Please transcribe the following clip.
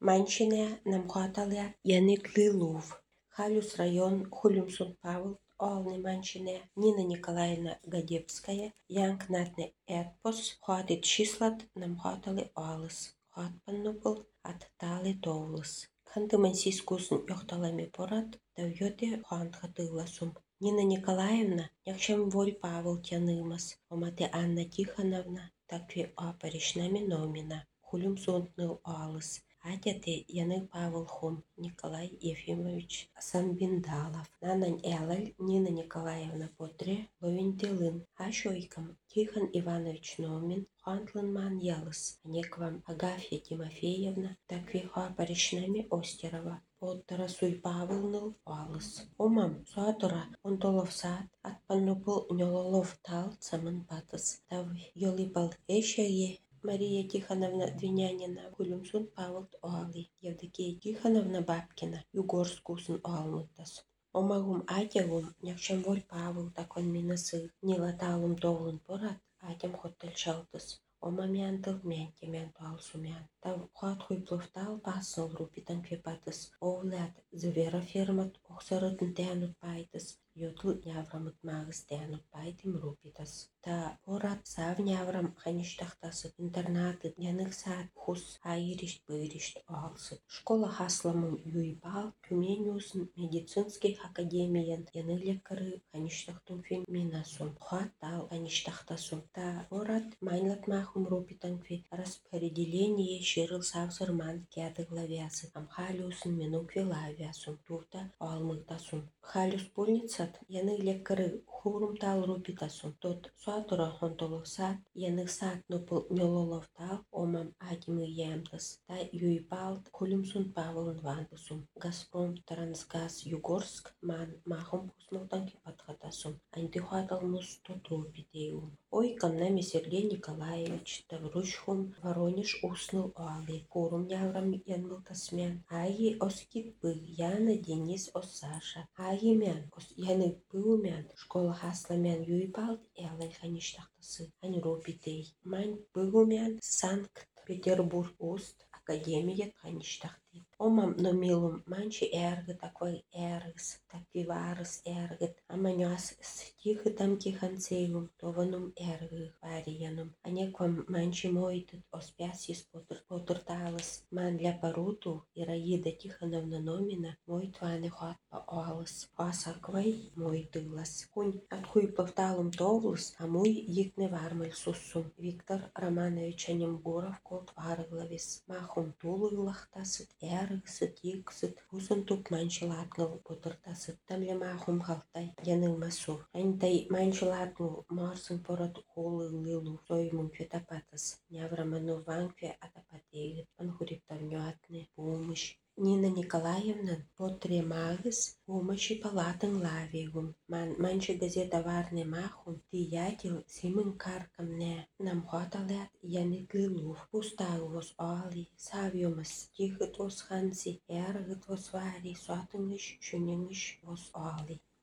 Манчине намхатале Яник Лилув. Халюс район Хулюмсун Павел Олны Манчине Нина Николаевна Гадебская Янг Натне Эдпос хватит числат намхатали Алыс. Хатпаннупл от Тали Тоулыс. Хантымансискусын йохталами порат давьёте хантхатыласум. Нина Николаевна якшем воль Павел тянымас. Омате Анна Тихоновна такви апаришнами номина. Хулюмсунтныл Алыс. Атяте Яны Павел Хум Николай Ефимович Санбиндалов. Нанань Элаль Нина Николаевна Потре Ловентилын. Ашойкам Тихон Иванович Номин Хантлын Ман Ялыс. Неквам Агафья Тимофеевна Таквиха Паришнами Остерова. Тарасуй Павылныл Алыс. Омам Суатора Онтолов Сад Атпаннупыл Нёлолов Тал Самын Патыс. Тав Йолипал Эшее Мария Тихоновна Двинянина Хулюмсун Павел Оали. Евдокия Тихоновна Бабкина Югорскусын Оалмыттас. Омагум атягум някшам воль Павел такон минасы нилаталым толын порат атям хоттел шалтыс. Омамян тыл мянтемян туалсумян. Тав хат хуйпловтал пасныл рупитан квепатыс. Овлят звера фермат охсарытын тянут пайтыс. Йотлы няврамыт магыс тянут пайтым рупитас. Та порат сав няврам хаништахтасы интернаты яных сад хус айришт быришт алсыт. Школа хасламым юйбал Тюмениусын медицинский академиян яны лекары хаништахтум феминасум. Хат тал хаништахтасум. Та порат майнлат махум рупитан кве распределение ширыл савсырман кядыглавясы. Амхалиусын минукве лавясум. Турта алмыктасум. Халюс пульницат яны лекары хурум тал рупитасум. Тот суатура хонтоловсат яных сад нупыл нёлолов тал омам атимы ямтас. Та юйпалт Хулюмсун Павылын вандасум. Газпром Трансгаз Югорск ман махум пусмалтан кипатхатасум. Антихуаталмус тот рупитеум. Ойкам нами Сергей Николаевич Таврушхум Воронеж уснул али. Форум няврам янмылтасмян. Аи оскит бы Яна Денис ос Саша. Аи мян ос яны пылмян. Школа хасламян юйпалт элай хаништахтасы. Ань рупитей. Мань пылмян Санкт-Петербург уст академия хаништахты. Омам номилум манчи эргы такой эргс. Таквиварс эргыт. Аманьяс стихы там киханцейлум. Тованум эргы вариянум. Анеквам манчи мойтыт оспясис потырталыс. Ман ляпаруту Ираида Тихоновна Номина мойтваны хатпа алыс. Асаквай мойтылас. Кунь атхуй повталым товлыс, амуй екне вармаль суссум. Виктор Романович Анемгуров колт варыглавис. Махум тулылахтасыт, эргсыт, ексыт. Хусын тук манчылатгыл потыртасыт. Тамле махум халтай янылмасу. Антай манчылатгыл марсын порат холы лилу. Соймун кветапатас. Нявраману ванкве атапатейлит. Анхуриптавнюатне помощь. Нина Николаевна потре магыс помощи палатын лавигум. Манчи газета варне махум тиятил симын каркамне. Нам хоталят Яник Лилув. Пустагвос али, савьомас тихыт вос ханси, эргыт вос вари, сотыныш, шунеңыш вос али.